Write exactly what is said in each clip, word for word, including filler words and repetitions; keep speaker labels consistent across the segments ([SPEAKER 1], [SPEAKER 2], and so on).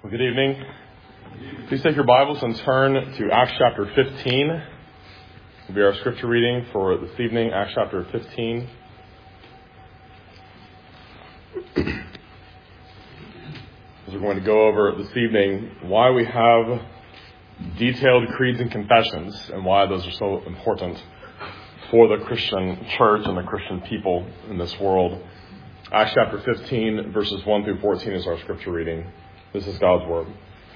[SPEAKER 1] Well, good evening. Please take your Bibles and turn to Acts chapter fifteen. Will be our scripture reading for this evening, Acts chapter fifteen. As we're going to go over this evening why we have detailed creeds and confessions and why those are so important for the Christian church and the Christian people in this world. Acts chapter fifteen, verses one through fourteen is our scripture reading. This is God's word.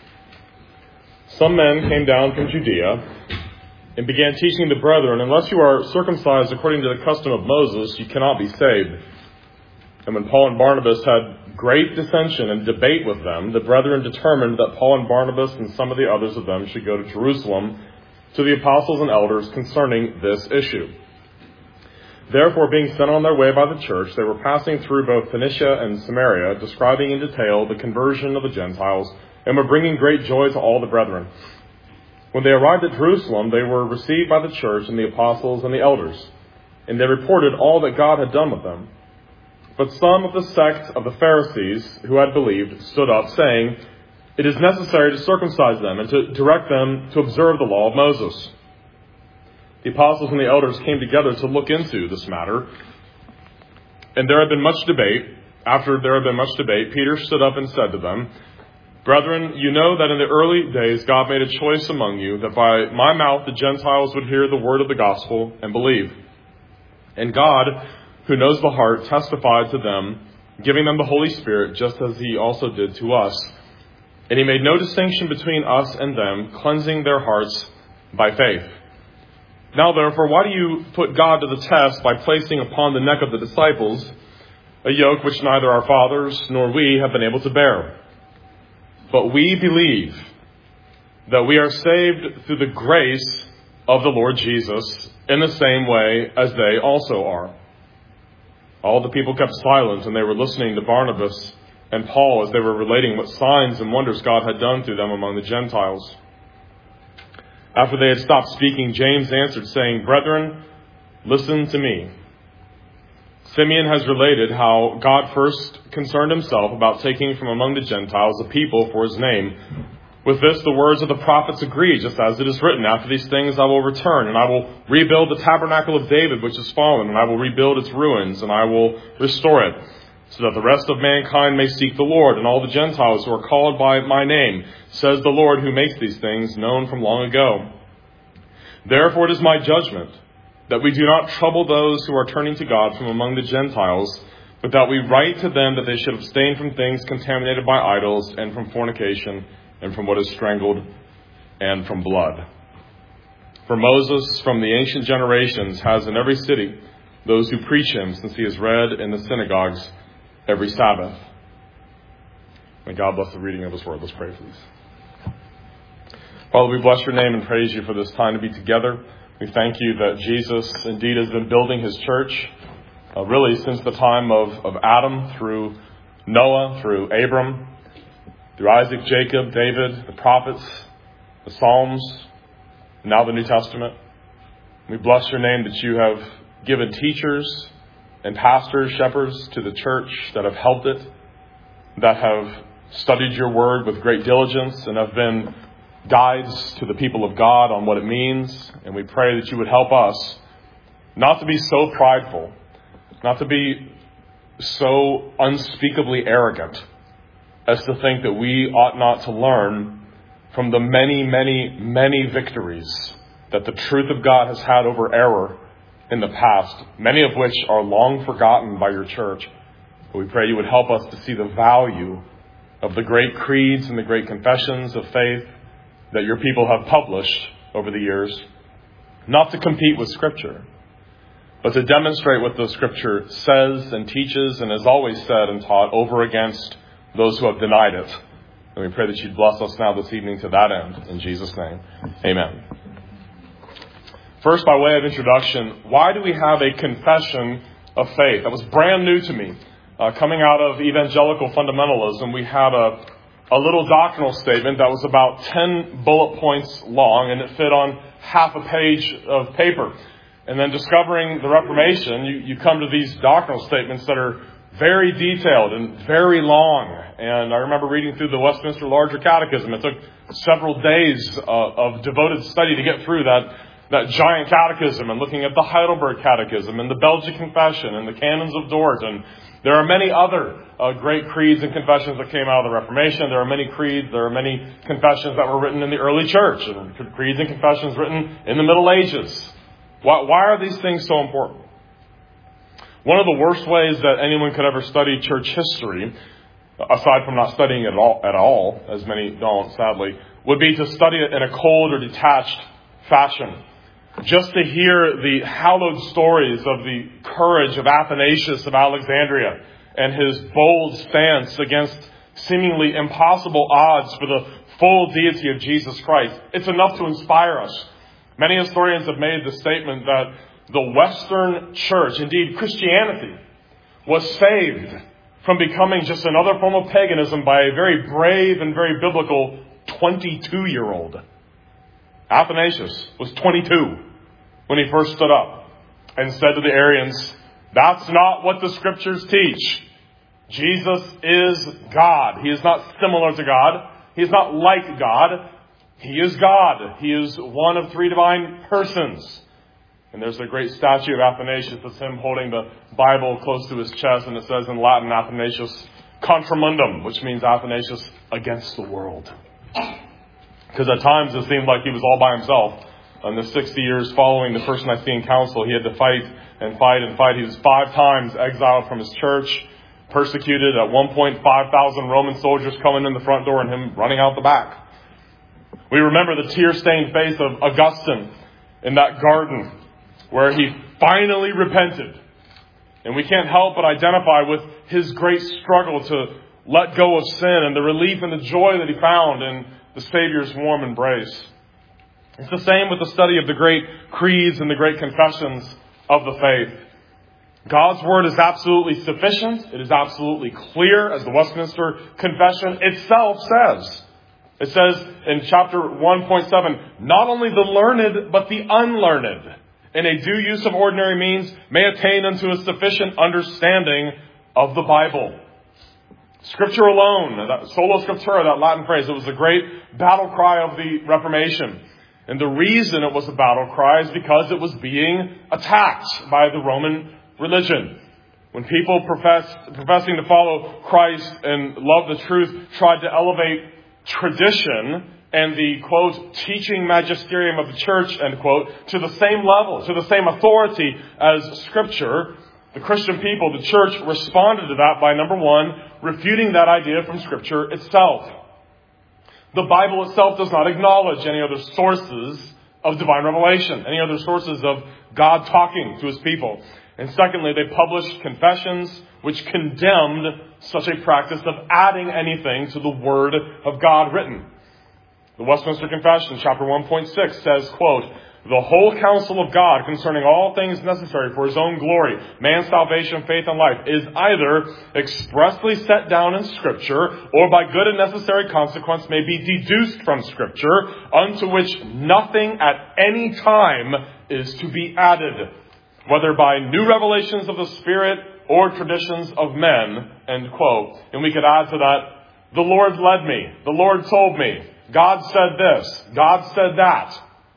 [SPEAKER 1] Some men came down from Judea and began teaching the brethren, unless you are circumcised according to the custom of Moses, you cannot be saved. And when Paul and Barnabas had great dissension and debate with them, the brethren determined that Paul and Barnabas and some of the others of them should go to Jerusalem to the apostles and elders concerning this issue. Therefore, being sent on their way by the church, they were passing through both Phoenicia and Samaria, describing in detail the conversion of the Gentiles, and were bringing great joy to all the brethren. When they arrived at Jerusalem, they were received by the church and the apostles and the elders, and they reported all that God had done with them. But some of the sect of the Pharisees who had believed stood up, saying, "It is necessary to circumcise them and to direct them to observe the law of Moses." The apostles and the elders came together to look into this matter, and there had been much debate. After there had been much debate, Peter stood up and said to them, "Brethren, you know that in the early days God made a choice among you that by my mouth the Gentiles would hear the word of the gospel and believe. And God, who knows the heart, testified to them, giving them the Holy Spirit, just as he also did to us. And he made no distinction between us and them, cleansing their hearts by faith. Now, therefore, why do you put God to the test by placing upon the neck of the disciples a yoke which neither our fathers nor we have been able to bear? But we believe that we are saved through the grace of the Lord Jesus in the same way as they also are." All the people kept silent, and they were listening to Barnabas and Paul as they were relating what signs and wonders God had done through them among the Gentiles. After they had stopped speaking, James answered, saying, "Brethren, listen to me. Simeon has related how God first concerned himself about taking from among the Gentiles a people for his name. With this, the words of the prophets agree, just as it is written, 'After these things I will return, and I will rebuild the tabernacle of David, which is fallen, and I will rebuild its ruins, and I will restore it, so that the rest of mankind may seek the Lord, and all the Gentiles who are called by my name, says the Lord who makes these things known from long ago. Therefore it is my judgment that we do not trouble those who are turning to God from among the Gentiles, but that we write to them that they should abstain from things contaminated by idols, and from fornication, and from what is strangled, and from blood. For Moses from the ancient generations has in every city those who preach him, since he is read in the synagogues every Sabbath." May God bless the reading of his word. Let's pray, please. Father, we bless your name and praise you for this time to be together. We thank you that Jesus indeed has been building his church, uh, really since the time of, of Adam, through Noah, through Abram, through Isaac, Jacob, David, the prophets, the Psalms, and now the New Testament. We bless your name that you have given teachers and pastors, shepherds to the church that have helped it, that have studied your word with great diligence and have been guides to the people of God on what it means. And we pray that you would help us not to be so prideful, not to be so unspeakably arrogant as to think that we ought not to learn from the many, many, many victories that the truth of God has had over error in the past, many of which are long forgotten by your church. But we pray you would help us to see the value of the great creeds and the great confessions of faith that your people have published over the years, not to compete with Scripture, but to demonstrate what the Scripture says and teaches and has always said and taught over against those who have denied it. And we pray that you'd bless us now this evening to that end. In Jesus' name, amen. First, by way of introduction, why do we have a confession of faith? That was brand new to me. Uh, coming out of evangelical fundamentalism, we had a a little doctrinal statement that was about ten bullet points long, and it fit on half a page of paper. And then discovering the Reformation, you, you come to these doctrinal statements that are very detailed and very long. And I remember reading through the Westminster Larger Catechism. It took several days uh, of devoted study to get through that, that giant catechism, and looking at the Heidelberg Catechism and the Belgic Confession and the Canons of Dort. And there are many other uh, great creeds and confessions that came out of the Reformation. There are many creeds, there are many confessions that were written in the early church, and creeds and confessions written in the Middle Ages. Why, why are these things so important? One of the worst ways that anyone could ever study church history, aside from not studying it at all, at all, as many don't, sadly, would be to study it in a cold or detached fashion. Just to hear the hallowed stories of the courage of Athanasius of Alexandria and his bold stance against seemingly impossible odds for the full deity of Jesus Christ. It's enough to inspire us. Many historians have made the statement that the Western Church, indeed Christianity, was saved from becoming just another form of paganism by a very brave and very biblical twenty-two-year-old. Athanasius was twenty-two when he first stood up and said to the Arians, "That's not what the Scriptures teach. Jesus is God. He is not similar to God. He is not like God. He is God. He is one of three divine persons." And there's a great statue of Athanasius. It's him holding the Bible close to his chest, and it says in Latin, Athanasius contra mundum, which means Athanasius against the world. Because at times it seemed like he was all by himself. In the sixty years following the First Nicene Council, he had to fight and fight and fight. He was five times exiled from his church, persecuted. At one point, five thousand Roman soldiers coming in the front door and him running out the back. We remember the tear-stained face of Augustine in that garden where he finally repented. And we can't help but identify with his great struggle to let go of sin and the relief and the joy that he found in the Savior's warm embrace. It's the same with the study of the great creeds and the great confessions of the faith. God's Word is absolutely sufficient. It is absolutely clear, as the Westminster Confession itself says. It says in chapter one point seven, "Not only the learned, but the unlearned, in a due use of ordinary means, may attain unto a sufficient understanding of the Bible." Scripture alone, that sola scriptura, that Latin phrase, it was a great battle cry of the Reformation. And the reason it was a battle cry is because it was being attacked by the Roman religion. When people professed, professing to follow Christ and love the truth tried to elevate tradition and the, quote, teaching magisterium of the church, end quote, to the same level, to the same authority as Scripture, the Christian people, the church, responded to that by, number one, refuting that idea from Scripture itself. The Bible itself does not acknowledge any other sources of divine revelation, any other sources of God talking to His people. And secondly, they published confessions which condemned such a practice of adding anything to the Word of God written. The Westminster Confession, chapter one point six, says, quote, "The whole counsel of God concerning all things necessary for His own glory, man's salvation, faith, and life, is either expressly set down in Scripture, or by good and necessary consequence may be deduced from Scripture, unto which nothing at any time is to be added, whether by new revelations of the Spirit or traditions of men," end quote. And we could add to that, "The Lord led me. The Lord told me. God said this. God said that."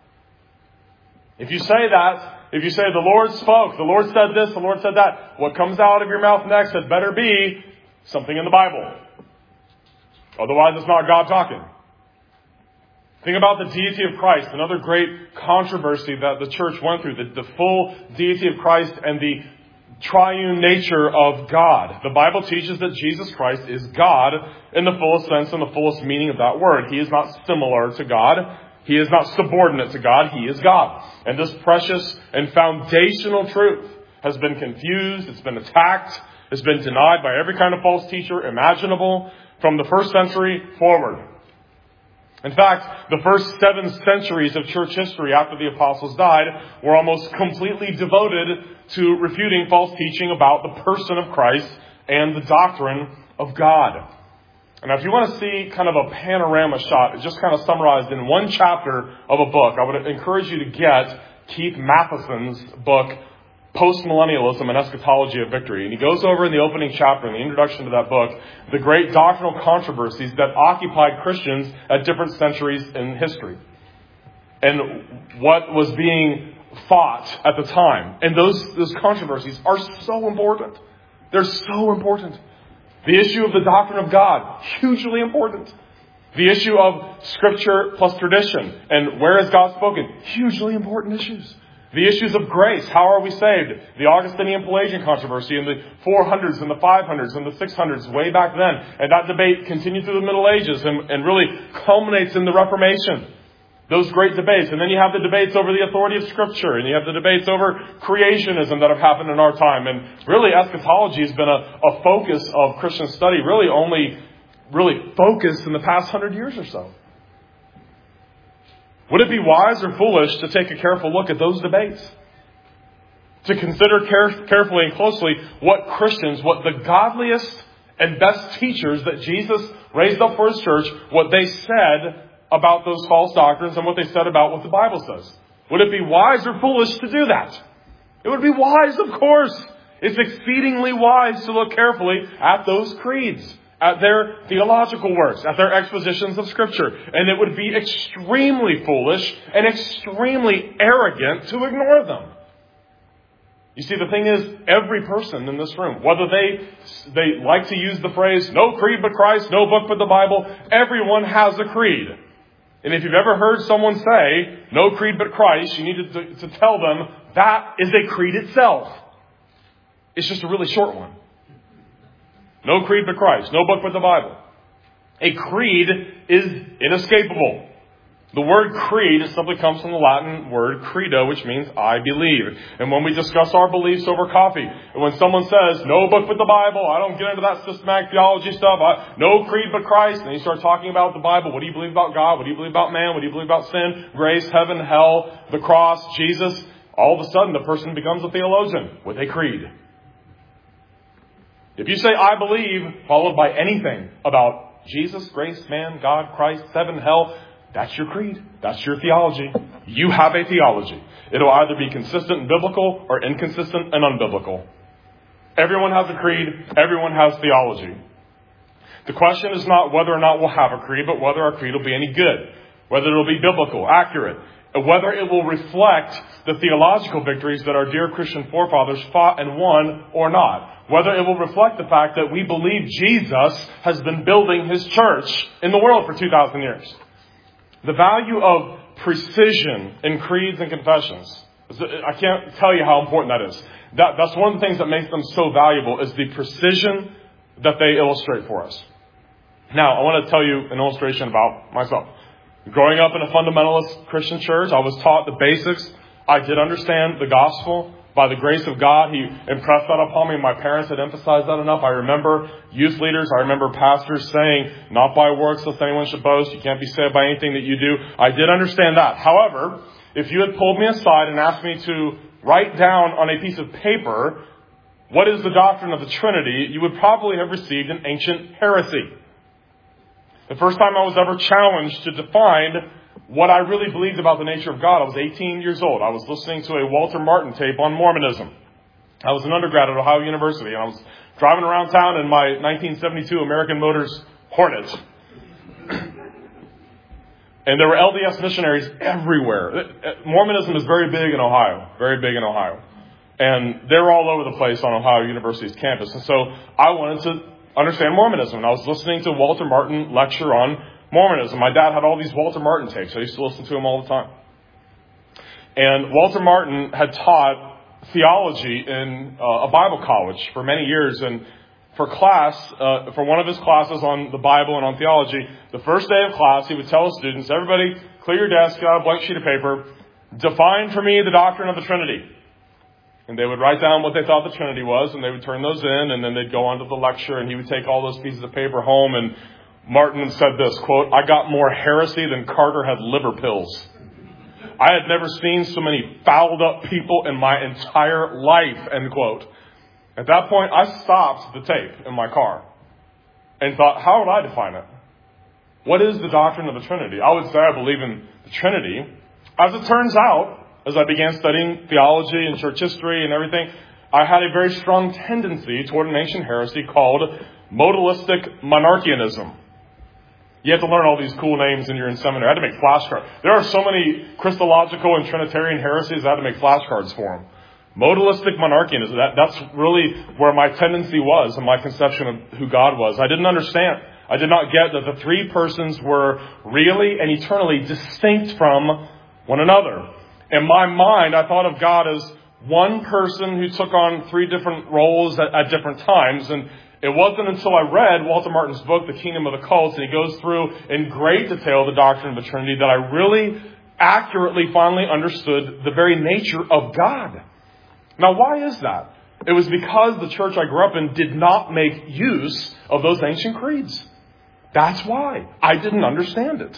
[SPEAKER 1] If you say that, if you say the Lord spoke, the Lord said this, the Lord said that, what comes out of your mouth next had better be something in the Bible. Otherwise, it's not God talking. Think about the deity of Christ, another great controversy that the church went through, the, the full deity of Christ and the triune nature of God. The Bible teaches that Jesus Christ is God in the fullest sense and the fullest meaning of that word. He is not similar to God. He is not subordinate to God. He is God. And this precious and foundational truth has been confused. It's been attacked. It's been denied by every kind of false teacher imaginable from the first century forward. In fact, the first seven centuries of church history after the apostles died were almost completely devoted to refuting false teaching about the person of Christ and the doctrine of God. And if you want to see kind of a panorama shot, just kind of summarized in one chapter of a book, I would encourage you to get Keith Matheson's book, Postmillennialism and Eschatology of Victory. And he goes over in the opening chapter, in the introduction to that book, the great doctrinal controversies that occupied Christians at different centuries in history. And what was being fought at the time. And those, those controversies are so important. They're so important. The issue of the doctrine of God, hugely important. The issue of Scripture plus tradition and where has God spoken, hugely important issues. The issues of grace, how are we saved? The Augustinian Pelagian controversy in the four hundreds and the five hundreds and the six hundreds way back then. And that debate continued through the Middle Ages and, and really culminates in the Reformation. Those great debates. And then you have the debates over the authority of Scripture. And you have the debates over creationism that have happened in our time. And really eschatology has been a, a focus of Christian study, really only really focused in the past hundred years or so. Would it be wise or foolish to take a careful look at those debates? To consider care- carefully and closely what Christians, what the godliest and best teachers that Jesus raised up for His church, what they said about those false doctrines and what they said about what the Bible says. Would it be wise or foolish to do that? It would be wise, of course. It's exceedingly wise to look carefully at those creeds, at their theological works, at their expositions of Scripture. And it would be extremely foolish and extremely arrogant to ignore them. You see, the thing is, every person in this room, whether they they like to use the phrase, no creed but Christ, no book but the Bible, everyone has a creed. And if you've ever heard someone say, no creed but Christ, you need to, to tell them that is a creed itself. It's just a really short one. No creed but Christ. No book but the Bible. A creed is inescapable. The word creed simply comes from the Latin word credo, which means I believe. And when we discuss our beliefs over coffee, and when someone says, no book but the Bible, I don't get into that systematic theology stuff, I, no creed but Christ, and you start talking about the Bible, what do you believe about God? What do you believe about man? What do you believe about sin, grace, heaven, hell, the cross, Jesus? All of a sudden, the person becomes a theologian with a creed. If you say, I believe, followed by anything about Jesus, grace, man, God, Christ, heaven, hell, that's your creed. That's your theology. You have a theology. It'll either be consistent and biblical or inconsistent and unbiblical. Everyone has a creed. Everyone has theology. The question is not whether or not we'll have a creed, but whether our creed will be any good. Whether it will be biblical, accurate. Whether it will reflect the theological victories that our dear Christian forefathers fought and won or not. Whether it will reflect the fact that we believe Jesus has been building His church in the world for two thousand years. The value of precision in creeds and confessions. I can't tell you how important that is. That, that's one of the things that makes them so valuable is the precision that they illustrate for us. Now, I want to tell you an illustration about myself. Growing up in a fundamentalist Christian church, I was taught the basics. I did understand the gospel. By the grace of God, He impressed that upon me. My parents had emphasized that enough. I remember youth leaders, I remember pastors saying, not by works lest anyone should boast. You can't be saved by anything that you do. I did understand that. However, if you had pulled me aside and asked me to write down on a piece of paper what is the doctrine of the Trinity, you would probably have received an ancient heresy. The first time I was ever challenged to define what I really believed about the nature of God, I was eighteen years old. I was listening to a Walter Martin tape on Mormonism. I was an undergrad at Ohio University, and I was driving around town in my nineteen seventy-two American Motors Hornet. And there were L D S missionaries everywhere. Mormonism is very big in Ohio, very big in Ohio. And they were all over the place on Ohio University's campus. And so I wanted to understand Mormonism. And I was listening to Walter Martin lecture on Mormonism. My dad had all these Walter Martin tapes. I used to listen to him all the time. And Walter Martin had taught theology in uh, a Bible college for many years. And for class, uh, for one of his classes on the Bible and on theology, the first day of class, he would tell his students, everybody clear your desk, get out a blank sheet of paper, define for me the doctrine of the Trinity. And they would write down what they thought the Trinity was, and they would turn those in, and then they'd go on to the lecture, and he would take all those pieces of paper home. And Martin said this, quote, I got more heresy than Carter had liver pills. I had never seen so many fouled up people in my entire life, end quote. At that point, I stopped the tape in my car and thought, how would I define it? What is the doctrine of the Trinity? I would say I believe in the Trinity. As it turns out, as I began studying theology and church history and everything, I had a very strong tendency toward an ancient heresy called modalistic monarchianism. You have to learn all these cool names when you're in seminary. I had to make flashcards. There are so many Christological and Trinitarian heresies, I had to make flashcards for them. Modalistic monarchianism, that, that's really where my tendency was and my conception of who God was. I didn't understand. I did not get that the three persons were really and eternally distinct from one another. In my mind, I thought of God as one person who took on three different roles at, at different times. And it wasn't until I read Walter Martin's book, The Kingdom of the Cults, and he goes through in great detail the doctrine of the Trinity, that I really accurately finally understood the very nature of God. Now, why is that? It was because the church I grew up in did not make use of those ancient creeds. That's why. I didn't understand it.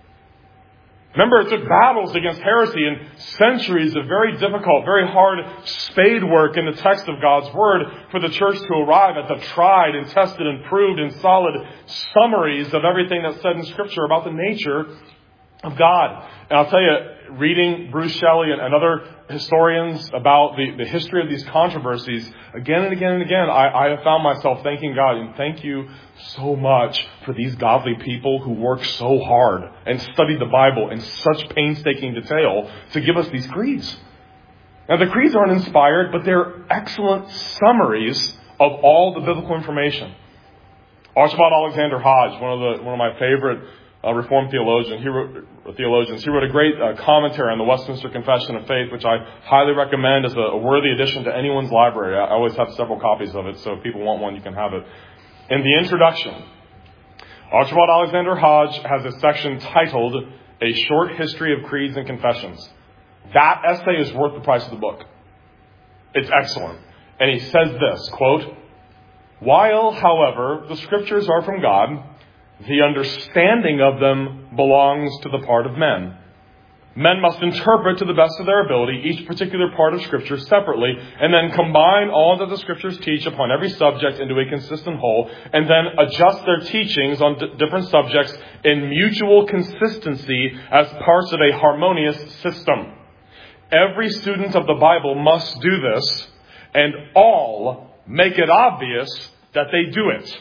[SPEAKER 1] Remember, it took battles against heresy and centuries of very difficult, very hard spade work in the text of God's Word for the church to arrive at the tried and tested and proved and solid summaries of everything that's said in Scripture about the nature of God. And I'll tell you, reading Bruce Shelley and, and other historians about the, the history of these controversies, again and again and again, I, I have found myself thanking God, and thank you so much for these godly people who work so hard and study the Bible in such painstaking detail to give us these creeds. Now, the creeds aren't inspired, but they're excellent summaries of all the biblical information. Archibald Alexander Hodge, one of the one of my favorite uh, Reformed theologian, he wrote, theologians, he wrote a great uh, commentary on the Westminster Confession of Faith, which I highly recommend as a, a worthy addition to anyone's library. I always have several copies of it, so if people want one, you can have it. In the introduction, Archibald Alexander Hodge has a section titled A Short History of Creeds and Confessions. That essay is worth the price of the book. It's excellent. And he says this, quote, "While, however, the Scriptures are from God, the understanding of them belongs to the part of men. Men must interpret to the best of their ability each particular part of Scripture separately, and then combine all that the Scriptures teach upon every subject into a consistent whole, and then adjust their teachings on d- different subjects in mutual consistency as parts of a harmonious system. Every student of the Bible must do this, and all make it obvious that they do it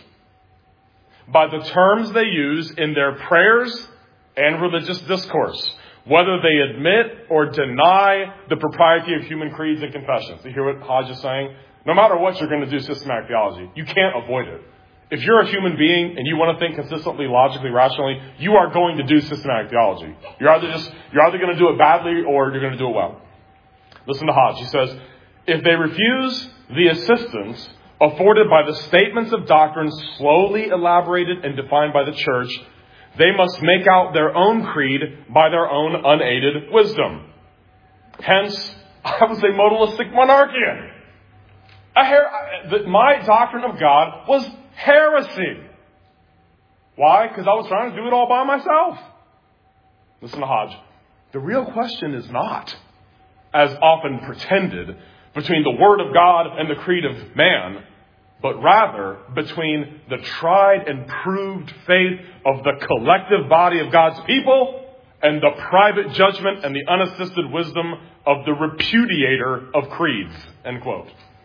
[SPEAKER 1] by the terms they use in their prayers and religious discourse, whether they admit or deny the propriety of human creeds and confessions." You hear what Hodge is saying? No matter what you're going to do systematic theology, you can't avoid it. If you're a human being and you want to think consistently, logically, rationally, you are going to do systematic theology. You're either just you're either going to do it badly or you're going to do it well. Listen to Hodge. He says, "If they refuse the assistance afforded by the statements of doctrine slowly elaborated and defined by the church, they must make out their own creed by their own unaided wisdom. Hence, I was a modalistic monarchian. A her- the, my doctrine of God was heresy. Why? Because I was trying to do it all by myself." Listen to Hodge. "The real question is not, as often pretended, between the Word of God and the creed of man, but rather between the tried and proved faith of the collective body of God's people and the private judgment and the unassisted wisdom of the repudiator of creeds." End quote.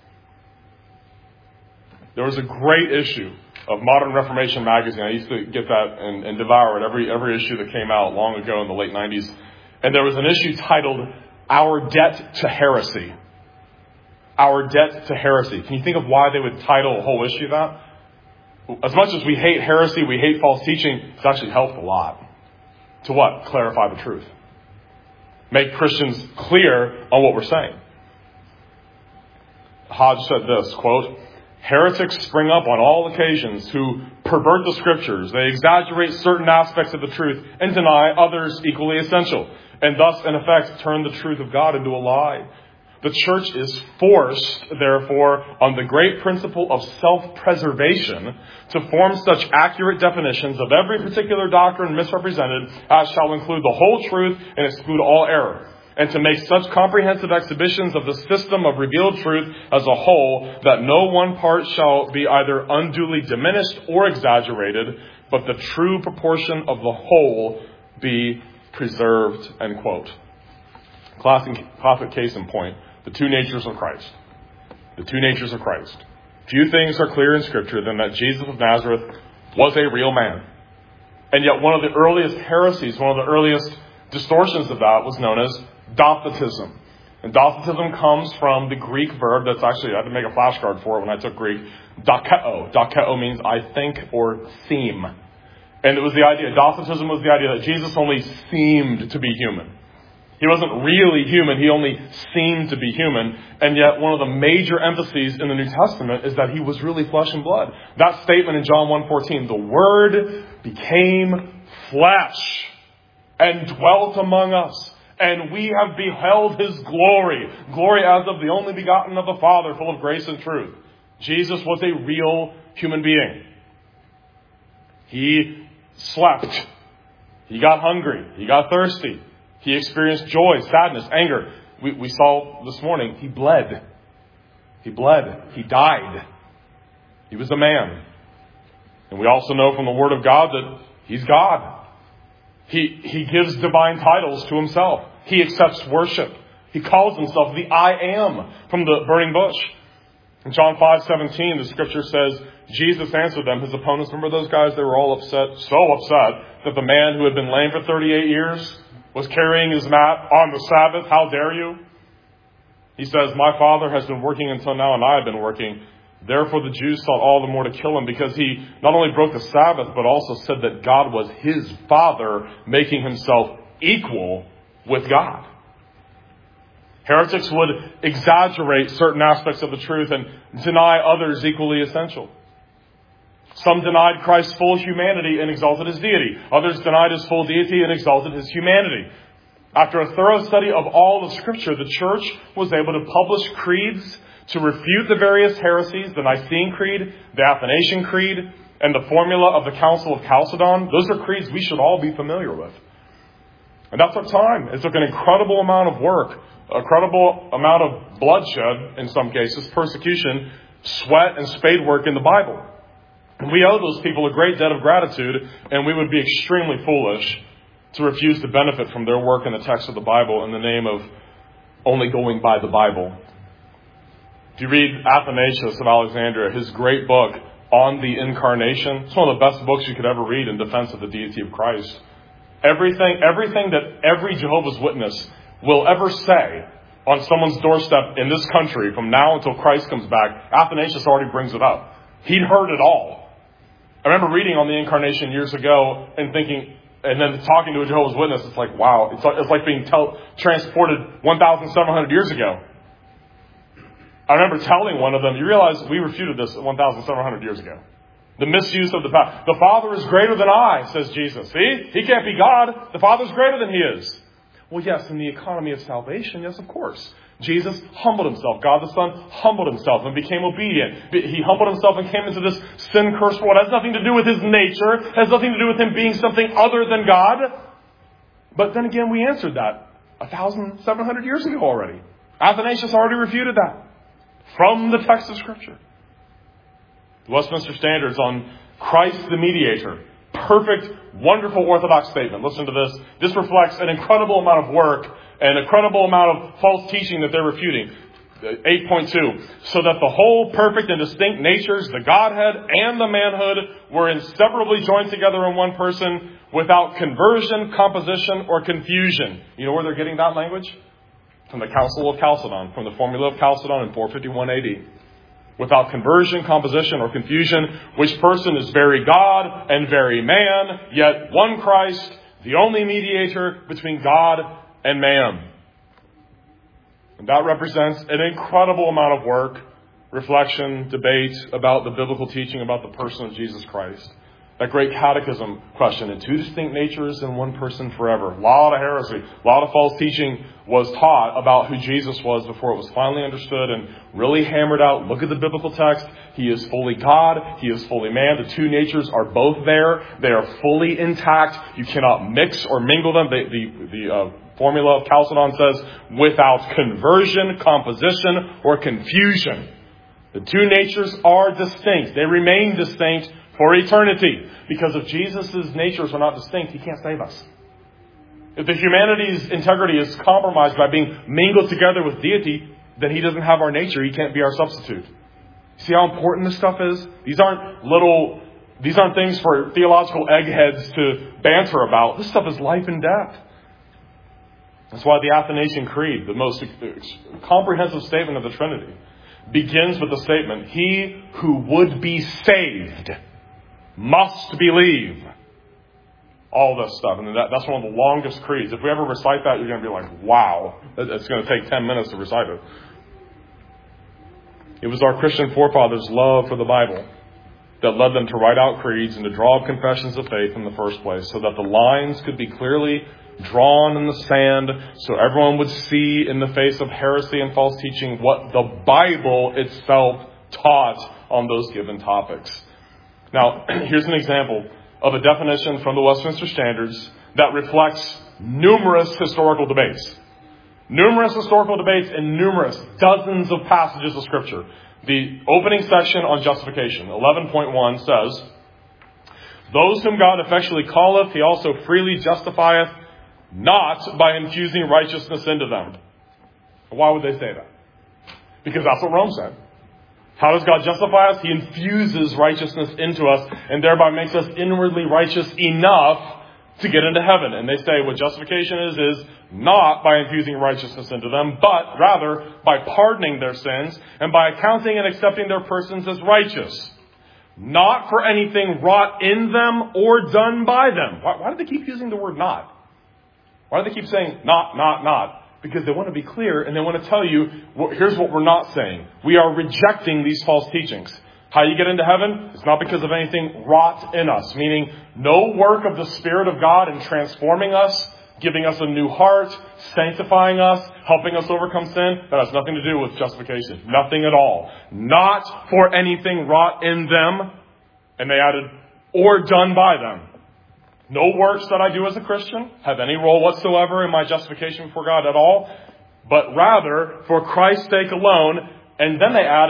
[SPEAKER 1] There was a great issue of Modern Reformation magazine. I used to get that and, and devour it, every, every issue that came out long ago in the late nineties. And there was an issue titled, "Our Debt to Heresy." Our debt to heresy. Can you think of why they would title a whole issue that? As much as we hate heresy, we hate false teaching, it's actually helped a lot. To what? Clarify the truth. Make Christians clear on what we're saying. Hodge said this, quote, "Heretics spring up on all occasions who pervert the Scriptures. They exaggerate certain aspects of the truth and deny others equally essential, and thus, in effect, turn the truth of God into a lie. The church is forced, therefore, on the great principle of self-preservation to form such accurate definitions of every particular doctrine misrepresented as shall include the whole truth and exclude all error, and to make such comprehensive exhibitions of the system of revealed truth as a whole that no one part shall be either unduly diminished or exaggerated, but the true proportion of the whole be preserved." End quote. Classic, classic case in point, the two natures of Christ. The two natures of Christ. Few things are clear in Scripture than that Jesus of Nazareth was a real man. And yet one of the earliest heresies, one of the earliest distortions of that was known as Docetism. And Docetism comes from the Greek verb that's actually, I had to make a flashcard for it when I took Greek, dokeo. Dokeo means I think or seem. And it was the idea, Docetism was the idea that Jesus only seemed to be human. He wasn't really human, he only seemed to be human. And yet one of the major emphases in the New Testament is that he was really flesh and blood. That statement in John one fourteen, the Word became flesh and dwelt among us. And we have beheld his glory. Glory as of the only begotten of the Father, full of grace and truth. Jesus was a real human being. He slept. He got hungry. He got thirsty. He experienced joy, sadness, anger. We, we saw this morning, he bled. He bled. He died. He was a man. And we also know from the Word of God that he's God. He, he gives divine titles to himself. He accepts worship. He calls himself the I Am from the burning bush. In John five seventeen, the Scripture says, Jesus answered them. His opponents, remember those guys? They were all upset, so upset, that the man who had been lame for thirty-eight years was carrying his mat on the Sabbath. How dare you? He says, my Father has been working until now, and I have been working. Therefore the Jews sought all the more to kill him, because he not only broke the Sabbath, but also said that God was his Father, making himself equal with God. Heretics would exaggerate certain aspects of the truth and deny others equally essential. Some denied Christ's full humanity and exalted his deity. Others denied his full deity and exalted his humanity. After a thorough study of all of Scripture, the church was able to publish creeds to refute the various heresies, the Nicene Creed, the Athanasian Creed, and the formula of the Council of Chalcedon. Those are creeds we should all be familiar with. And that took time. It took an incredible amount of work, a incredible amount of bloodshed, in some cases, persecution, sweat, and spade work in the Bible. And we owe those people a great debt of gratitude, and we would be extremely foolish to refuse to benefit from their work in the text of the Bible in the name of only going by the Bible. If you read Athanasius of Alexandria, his great book on the Incarnation, it's one of the best books you could ever read in defense of the deity of Christ. Everything, everything that every Jehovah's Witness will ever say on someone's doorstep in this country from now until Christ comes back, Athanasius already brings it up. He'd heard it all. I remember reading on the Incarnation years ago and thinking, and then talking to a Jehovah's Witness, it's like, wow, it's like, it's like being tel- transported one thousand seven hundred years ago. I remember telling one of them, you realize we refuted this one thousand seven hundred years ago. The misuse of the power. The Father is greater than I, says Jesus. See? He can't be God. The Father's greater than he is. Well, yes, in the economy of salvation, yes, of course. Jesus humbled himself. God the Son humbled himself and became obedient. He humbled himself and came into this sin-cursed world. It has nothing to do with his nature. It has nothing to do with him being something other than God. But then again, we answered that one thousand seven hundred years ago already. Athanasius already refuted that from the text of Scripture. The Westminster Standards on Christ the Mediator. Perfect, wonderful orthodox statement. Listen to this. This reflects an incredible amount of work and an incredible amount of false teaching that they're refuting. eight point two. So that the whole perfect and distinct natures, the Godhead and the manhood, were inseparably joined together in one person without conversion, composition, or confusion. You know where they're getting that language? From the Council of Chalcedon, from the formula of Chalcedon in four fifty-one A D. Without conversion, composition, or confusion, which person is very God and very man, yet one Christ, the only mediator between God and man. And that represents an incredible amount of work, reflection, debate about the biblical teaching about the person of Jesus Christ. That great catechism question, in two distinct natures in one person forever. A lot of heresy, a lot of false teaching was taught about who Jesus was before it was finally understood and really hammered out. Look at the biblical text. He is fully God. He is fully man. The two natures are both there. They are fully intact. You cannot mix or mingle them. The, the, the uh, formula of Chalcedon says, without conversion, composition, or confusion. The two natures are distinct. They remain distinct for eternity. Because if Jesus' natures are not distinct, he can't save us. If the humanity's integrity is compromised by being mingled together with deity, then he doesn't have our nature. He can't be our substitute. See how important this stuff is? These aren't little, these aren't things for theological eggheads to banter about. This stuff is life and death. That's why the Athanasian Creed, the most comprehensive statement of the Trinity, begins with the statement, he who would be saved must believe. All this stuff. And that, that's one of the longest creeds. If we ever recite that, you're going to be like, wow. It's going to take ten minutes to recite it. It was our Christian forefathers' love for the Bible that led them to write out creeds and to draw up confessions of faith in the first place, so that the lines could be clearly drawn in the sand, so everyone would see in the face of heresy and false teaching what the Bible itself taught on those given topics. Now, here's an example of a definition from the Westminster Standards that reflects numerous historical debates. Numerous historical debates and numerous dozens of passages of Scripture. The opening section on justification, eleven point one, says, those whom God effectually calleth, he also freely justifieth, not by infusing righteousness into them. Why would they say that? Because that's what Rome said. How does God justify us? He infuses righteousness into us and thereby makes us inwardly righteous enough to get into heaven. And they say what justification is, is not by infusing righteousness into them, but rather by pardoning their sins and by accounting and accepting their persons as righteous. Not for anything wrought in them or done by them. Why, why do they keep using the word not? Why do they keep saying not, not, not? Because they want to be clear and they want to tell you, well, here's what we're not saying. We are rejecting these false teachings. How you get into heaven? It's not because of anything wrought in us, meaning no work of the Spirit of God in transforming us, giving us a new heart, sanctifying us, helping us overcome sin. That has nothing to do with justification. Nothing at all. Not for anything wrought in them. And they added, or done by them. No works that I do as a Christian have any role whatsoever in my justification before God at all, but rather for Christ's sake alone. And then they add,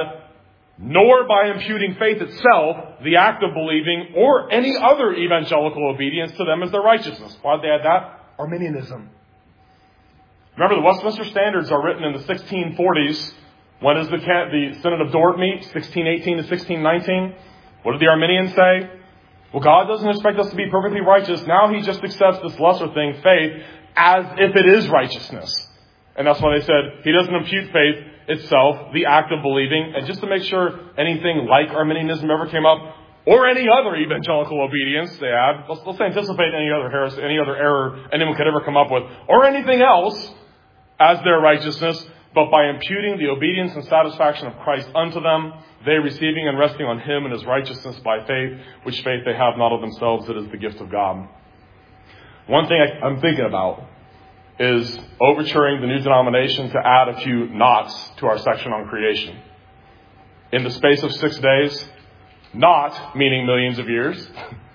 [SPEAKER 1] nor by imputing faith itself, the act of believing, or any other evangelical obedience to them as their righteousness. Why did they add that? Arminianism. Remember, the Westminster Standards are written in the sixteen forties. When does the, the Synod of Dort meet? sixteen eighteen to sixteen nineteen. What did the Arminians say? Well, God doesn't expect us to be perfectly righteous. Now he just accepts this lesser thing, faith, as if it is righteousness. And that's why they said he doesn't impute faith itself, the act of believing. And just to make sure anything like Arminianism ever came up, or any other evangelical obedience, they add, let's, let's anticipate any other heresy, any other error anyone could ever come up with, or anything else as their righteousness, but by imputing the obedience and satisfaction of Christ unto them, they receiving and resting on him and his righteousness by faith, which faith they have not of themselves, it is the gift of God. One thing I, I'm thinking about is overturing the new denomination to add a few knots to our section on creation. In the space of six days, not meaning millions of years,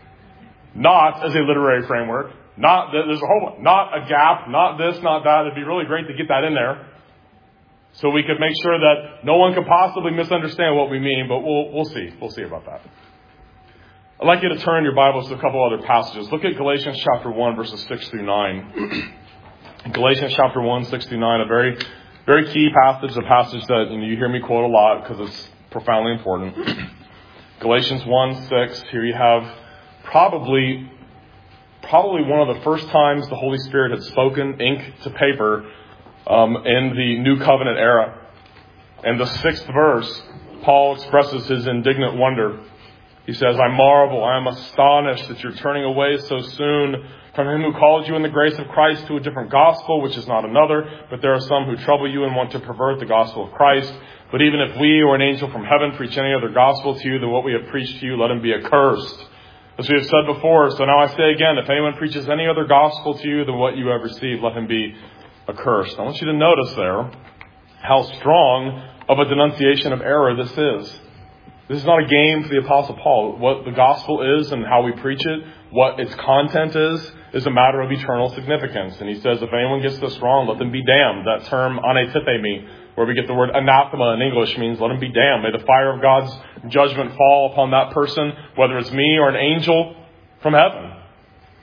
[SPEAKER 1] not as a literary framework, not, there's a whole, not a gap, not this, not that. It'd be really great to get that in there, so we could make sure that no one could possibly misunderstand what we mean, but we'll we'll see. We'll see about that. I'd like you to turn your Bibles to a couple other passages. Look at Galatians chapter one, verses six through nine. Galatians chapter one, six through nine, a very, very key passage, a passage that you know, you hear me quote a lot because it's profoundly important. Galatians one, six, here you have probably, probably one of the first times the Holy Spirit had spoken ink to paper Um, in the New Covenant era. In the sixth verse, Paul expresses his indignant wonder. He says, I marvel, I am astonished that you're turning away so soon from him who called you in the grace of Christ to a different gospel, which is not another, but there are some who trouble you and want to pervert the gospel of Christ. But even if we or an angel from heaven preach any other gospel to you than what we have preached to you, let him be accursed. As we have said before, so now I say again, if anyone preaches any other gospel to you than what you have received, let him be accursed. I want you to notice there how strong of a denunciation of error this is. This is not a game for the Apostle Paul. What the gospel is and how we preach it, what its content is, is a matter of eternal significance. And he says, if anyone gets this wrong, let them be damned. That term, anatithemi, where we get the word anathema in English, means let them be damned. May the fire of God's judgment fall upon that person, whether it's me or an angel from heaven.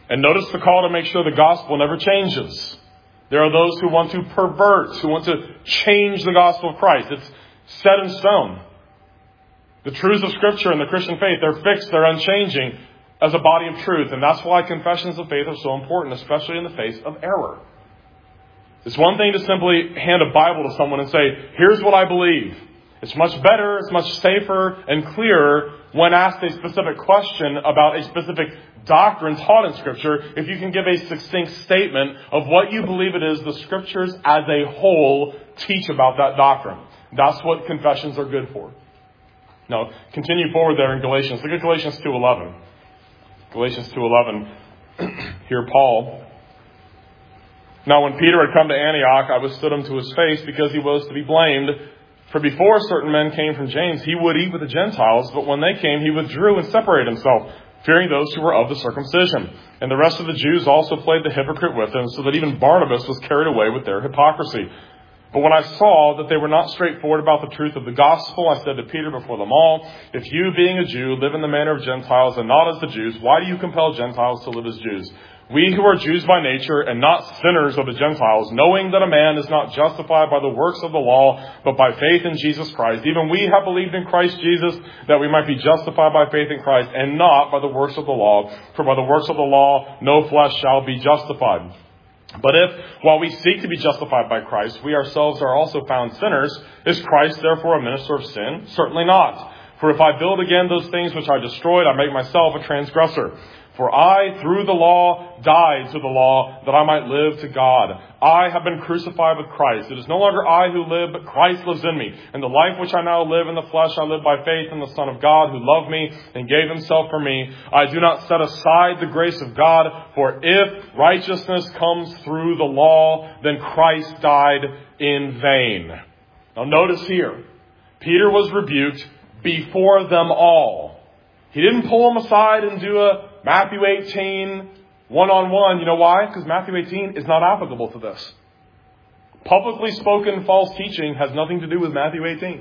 [SPEAKER 1] And notice the call to make sure the gospel never changes. There are those who want to pervert, who want to change the gospel of Christ. It's set in stone. The truths of Scripture and the Christian faith, they're fixed, they're unchanging as a body of truth. And that's why confessions of faith are so important, especially in the face of error. It's one thing to simply hand a Bible to someone and say, here's what I believe. It's much better, it's much safer and clearer when asked a specific question about a specific doctrine taught in Scripture, if you can give a succinct statement of what you believe it is the Scriptures as a whole teach about that doctrine. That's what confessions are good for. Now, continue forward there in Galatians. Look at Galatians two eleven. Galatians two eleven. Here Paul. Now when Peter had come to Antioch, I withstood him to his face because he was to be blamed. For before certain men came from James, he would eat with the Gentiles, but when they came, he withdrew and separated himself, fearing those who were of the circumcision. And the rest of the Jews also played the hypocrite with him, so that even Barnabas was carried away with their hypocrisy. But when I saw that they were not straightforward about the truth of the gospel, I said to Peter before them all, if you, being a Jew, live in the manner of Gentiles and not as the Jews, why do you compel Gentiles to live as Jews? We who are Jews by nature and not sinners of the Gentiles, knowing that a man is not justified by the works of the law, but by faith in Jesus Christ. Even we have believed in Christ Jesus, that we might be justified by faith in Christ, and not by the works of the law. For by the works of the law, no flesh shall be justified. But if, while we seek to be justified by Christ, we ourselves are also found sinners, is Christ therefore a minister of sin? Certainly not. For if I build again those things which I destroyed, I make myself a transgressor. For I, through the law, died to the law, that I might live to God. I have been crucified with Christ. It is no longer I who live, but Christ lives in me. And the life which I now live in the flesh, I live by faith in the Son of God, who loved me and gave himself for me. I do not set aside the grace of God, for if righteousness comes through the law, then Christ died in vain. Now notice here, Peter was rebuked before them all. He didn't pull them aside and do a Matthew eighteen one-on-one. You know why? Because Matthew eighteen is not applicable to this. Publicly spoken false teaching has nothing to do with Matthew eighteen.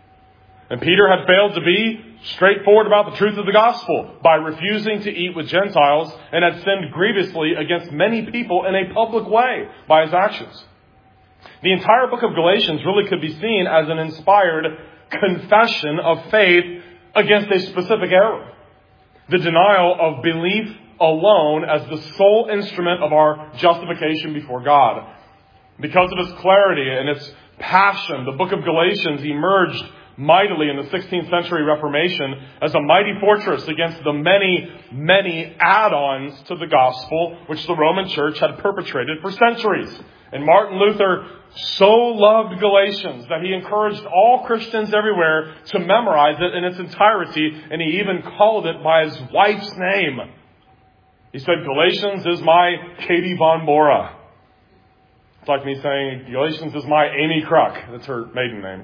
[SPEAKER 1] And Peter had failed to be straightforward about the truth of the gospel by refusing to eat with Gentiles, and had sinned grievously against many people in a public way by his actions. The entire book of Galatians really could be seen as an inspired confession of faith against a specific error. The denial of belief alone as the sole instrument of our justification before God. Because of its clarity and its passion, the book of Galatians emerged mightily in the sixteenth century Reformation as a mighty fortress against the many, many add-ons to the gospel which the Roman Church had perpetrated for centuries. And Martin Luther so loved Galatians that he encouraged all Christians everywhere to memorize it in its entirety, and he even called it by his wife's name. He said, Galatians is my Katie Von Bora. It's like me saying, Galatians is my Amy Kruk. That's her maiden name.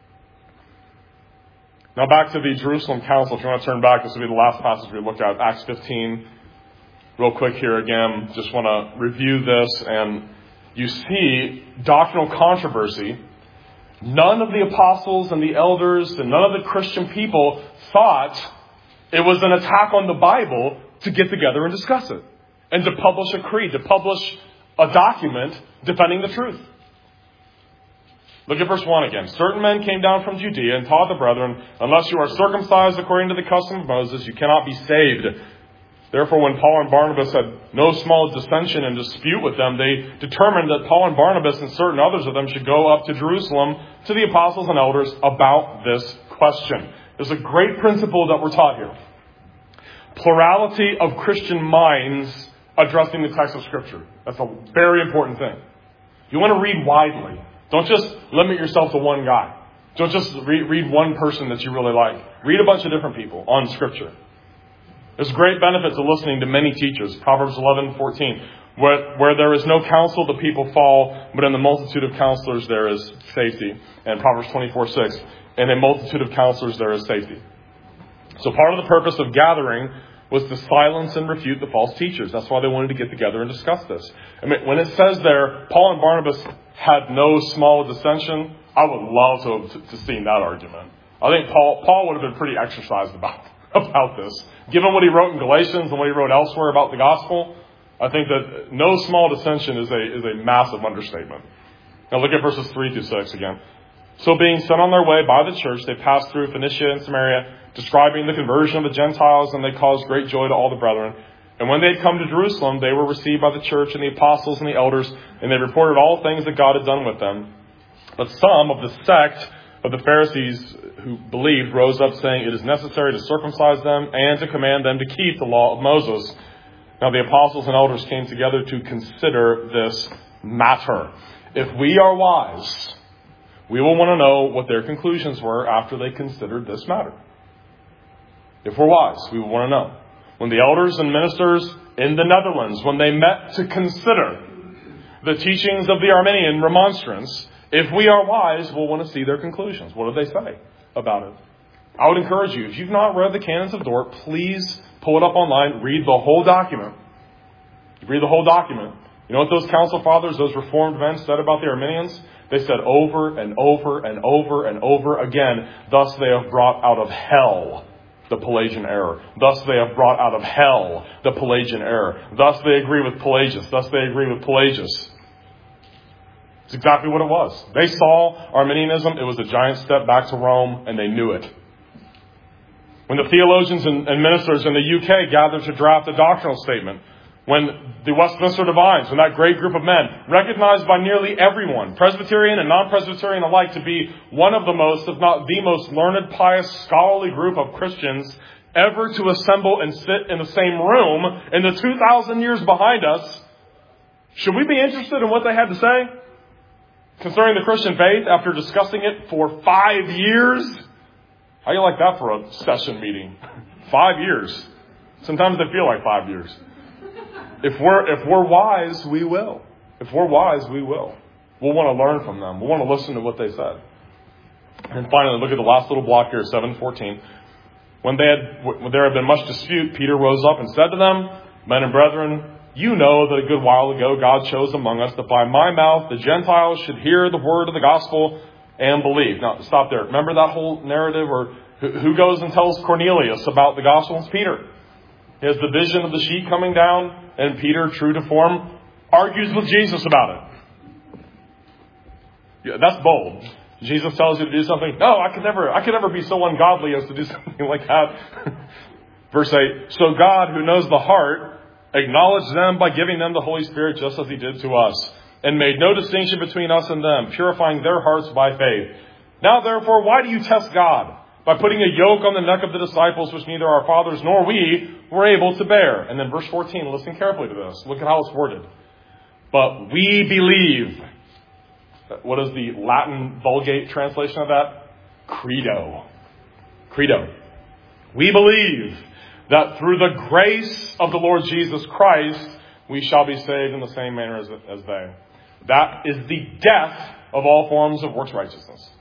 [SPEAKER 1] Now back to the Jerusalem Council. If you want to turn back, this will be the last passage we looked at, Acts fifteen. Real quick here again, just want to review this. And you see doctrinal controversy. None of the apostles and the elders and none of the Christian people thought it was an attack on the Bible to get together and discuss it. And to publish a creed, to publish a document defending the truth. Look at verse one again. Certain men came down from Judea and taught the brethren, unless you are circumcised according to the custom of Moses, you cannot be saved. Therefore, when Paul and Barnabas had no small dissension and dispute with them, they determined that Paul and Barnabas and certain others of them should go up to Jerusalem to the apostles and elders about this question. There's a great principle that we're taught here. Plurality of Christian minds addressing the text of Scripture. That's a very important thing. You want to read widely. Don't just limit yourself to one guy. Don't just read, read one person that you really like. Read a bunch of different people on Scripture. There's great benefit to listening to many teachers. Proverbs eleven fourteen. Where, where there is no counsel, the people fall, but in the multitude of counselors there is safety. And Proverbs twenty-four six. In a multitude of counselors there is safety. So part of the purpose of gathering was to silence and refute the false teachers. That's why they wanted to get together and discuss this. I mean, when it says there, Paul and Barnabas had no small dissension, I would love to have to seen that argument. I think Paul Paul would have been pretty exercised about about this. Given what he wrote in Galatians and what he wrote elsewhere about the gospel, I think that no small dissension is a, is a massive understatement. Now look at verses three through six again. So being sent on their way by the church, they passed through Phoenicia and Samaria, describing the conversion of the Gentiles, and they caused great joy to all the brethren. And when they had come to Jerusalem, they were received by the church and the apostles and the elders, and they reported all things that God had done with them. But some of the sect of the Pharisees who believed rose up, saying, it is necessary to circumcise them and to command them to keep the law of Moses. Now the apostles and elders came together to consider this matter. If we are wise, we will want to know what their conclusions were after they considered this matter. If we're wise, we will want to know. When the elders and ministers in the Netherlands, when they met to consider the teachings of the Arminian remonstrance, if we are wise, we'll want to see their conclusions. What did they say about it? I would encourage you, if you've not read the Canons of Dort, please pull it up online, read the whole document. Read the whole document. You know what those council fathers, those reformed men said about the Arminians? They said over and over and over and over again, thus they have brought out of hell the Pelagian error. Thus they have brought out of hell the Pelagian error. Thus they agree with Pelagius. Thus they agree with Pelagius. It's exactly what it was. They saw Arminianism. It was a giant step back to Rome, and they knew it. When the theologians and, and ministers in the U K gathered to draft a doctrinal statement, when the Westminster Divines, when that great group of men, recognized by nearly everyone, Presbyterian and non-Presbyterian alike, to be one of the most, if not the most learned, pious, scholarly group of Christians ever to assemble and sit in the same room in the two thousand years behind us, should we be interested in what they had to say concerning the Christian faith after discussing it for five years? How do you like that for a session meeting? Five years. Sometimes they feel like five years. If we're if we're wise, we will. If we're wise, we will. We'll want to learn from them. We'll want to listen to what they said. And finally, look at the last little block here, seven fourteen. When they had when there had been much dispute, Peter rose up and said to them, men and brethren, you know that a good while ago God chose among us that by my mouth the Gentiles should hear the word of the gospel and believe. Now, stop there. Remember that whole narrative, or who goes and tells Cornelius about the gospel? It's Peter. He has the vision of the sheep coming down, and Peter, true to form, argues with Jesus about it. Yeah, that's bold. Jesus tells you to do something. No, I could never, I could never be so ungodly as to do something like that. Verse eight. So God, who knows the heart, acknowledged them by giving them the Holy Spirit just as he did to us, and made no distinction between us and them, purifying their hearts by faith. Now therefore, why do you test God? By putting a yoke on the neck of the disciples, which neither our fathers nor we were able to bear. And then verse fourteen, listen carefully to this. Look at how it's worded. But we believe. What is the Latin Vulgate translation of that? Credo. Credo. We believe that through the grace of the Lord Jesus Christ, we shall be saved in the same manner as, as they. That is the death of all forms of works righteousness.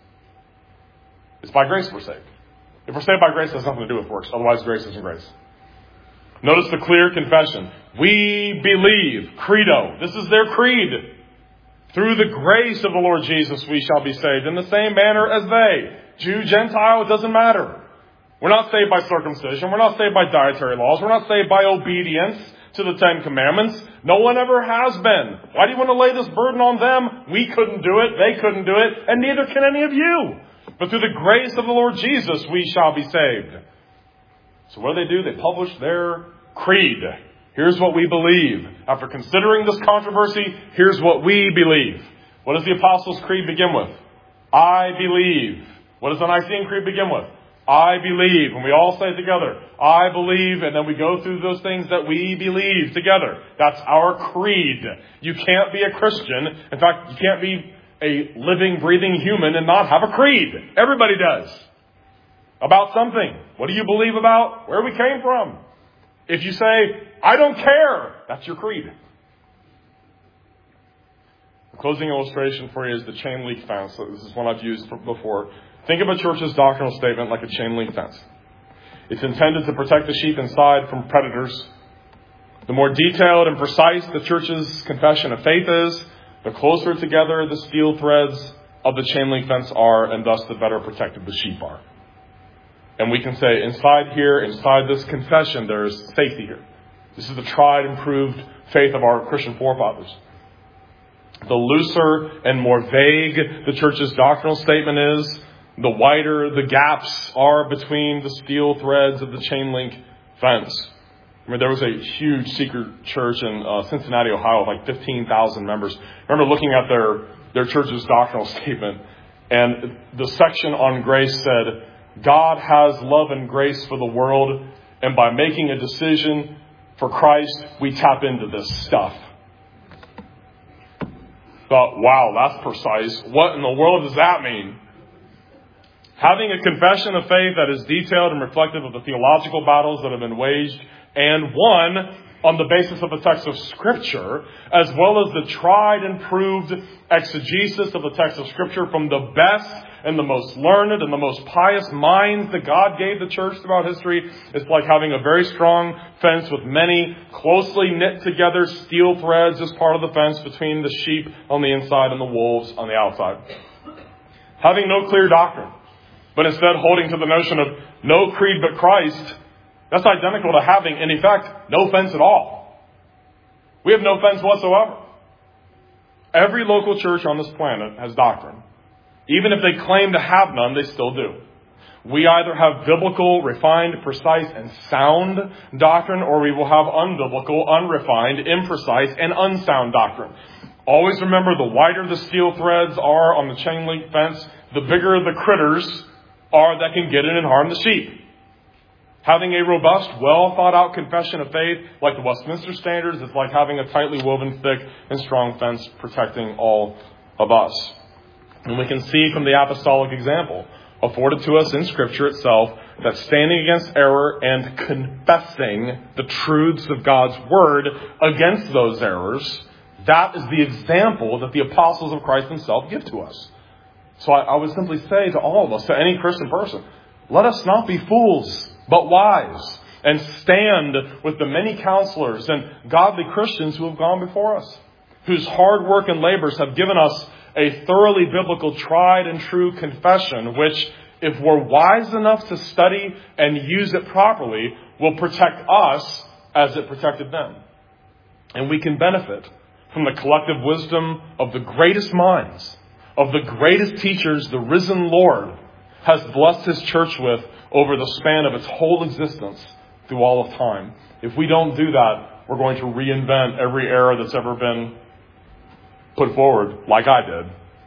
[SPEAKER 1] It's by grace we're saved. If we're saved by grace, it has nothing to do with works. Otherwise, grace isn't grace. Notice the clear confession. We believe. Credo. This is their creed. Through the grace of the Lord Jesus, we shall be saved in the same manner as they. Jew, Gentile, it doesn't matter. We're not saved by circumcision. We're not saved by dietary laws. We're not saved by obedience to the Ten Commandments. No one ever has been. Why do you want to lay this burden on them? We couldn't do it. They couldn't do it. And neither can any of you. But through the grace of the Lord Jesus, we shall be saved. So what do they do? They publish their creed. Here's what we believe. After considering this controversy, here's what we believe. What does the Apostles' Creed begin with? I believe. What does the Nicene Creed begin with? I believe. And we all say it together, I believe, and then we go through those things that we believe together. That's our creed. You can't be a Christian. In fact, you can't be a living, breathing human and not have a creed. Everybody does. About something. What do you believe about? Where we came from? If you say, I don't care, that's your creed. The closing illustration for you is the chain link fence. So this is one I've used before. Think of a church's doctrinal statement like a chain link fence. It's intended to protect the sheep inside from predators. The more detailed and precise the church's confession of faith is, the closer together the steel threads of the chain link fence are, and thus the better protected the sheep are. And we can say, inside here, inside this confession, there is safety here. This is the tried and proved faith of our Christian forefathers. The looser and more vague the church's doctrinal statement is, the wider the gaps are between the steel threads of the chain link fence. I mean, there was a huge secret church in uh, Cincinnati, Ohio, with like fifteen thousand members. I remember looking at their, their church's doctrinal statement, and the section on grace said, God has love and grace for the world, and by making a decision for Christ, we tap into this stuff. Thought, wow, that's precise. What in the world does that mean? Having a confession of faith that is detailed and reflective of the theological battles that have been waged and won on the basis of the text of Scripture, as well as the tried and proved exegesis of the text of Scripture from the best and the most learned and the most pious minds that God gave the church throughout history. It's like having a very strong fence with many closely knit together steel threads as part of the fence between the sheep on the inside and the wolves on the outside. Having no clear doctrine, but instead holding to the notion of no creed but Christ, that's identical to having, in effect, no fence at all. We have no fence whatsoever. Every local church on this planet has doctrine. Even if they claim to have none, they still do. We either have biblical, refined, precise, and sound doctrine, or we will have unbiblical, unrefined, imprecise, and unsound doctrine. Always remember, the wider the steel threads are on the chain link fence, the bigger the critters are that can get in and harm the sheep. Having a robust, well thought out confession of faith, like the Westminster Standards, is like having a tightly woven, thick, and strong fence protecting all of us. And we can see from the apostolic example afforded to us in Scripture itself that standing against error and confessing the truths of God's Word against those errors, that is the example that the apostles of Christ Himself give to us. So I, I would simply say to all of us, to any Christian person, let us not be fools, but wise, and stand with the many counselors and godly Christians who have gone before us, whose hard work and labors have given us a thoroughly biblical, tried and true confession, which, if we're wise enough to study and use it properly, will protect us as it protected them. And we can benefit from the collective wisdom of the greatest minds, of the greatest teachers the risen Lord has blessed His church with over the span of its whole existence through all of time. If we don't do that, we're going to reinvent every error that's ever been put forward, like I did.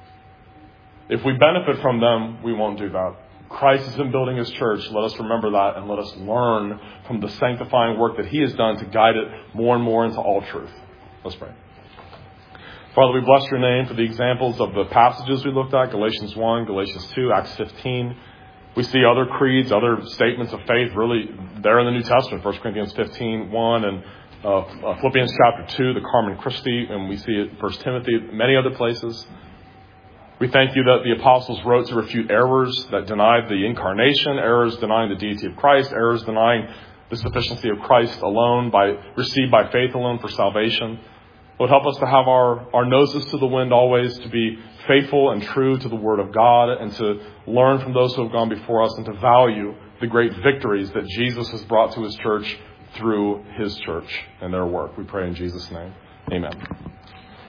[SPEAKER 1] If we benefit from them, we won't do that. Christ has been building His church. Let us remember that, and let us learn from the sanctifying work that He has done to guide it more and more into all truth. Let's pray. Father, we bless Your name for the examples of the passages we looked at, Galatians one, Galatians two, Acts fifteen. We see other creeds, other statements of faith really there in the New Testament, First Corinthians fifteen, one, and uh, Philippians chapter two, the Carmen Christi, and we see it in First Timothy, many other places. We thank You that the apostles wrote to refute errors that denied the incarnation, errors denying the deity of Christ, errors denying the sufficiency of Christ alone, by received by faith alone for salvation. Lord, help us to have our, our noses to the wind always, to be faithful and true to the Word of God, and to learn from those who have gone before us, and to value the great victories that Jesus has brought to His church through His church and their work. We pray in Jesus' name. Amen.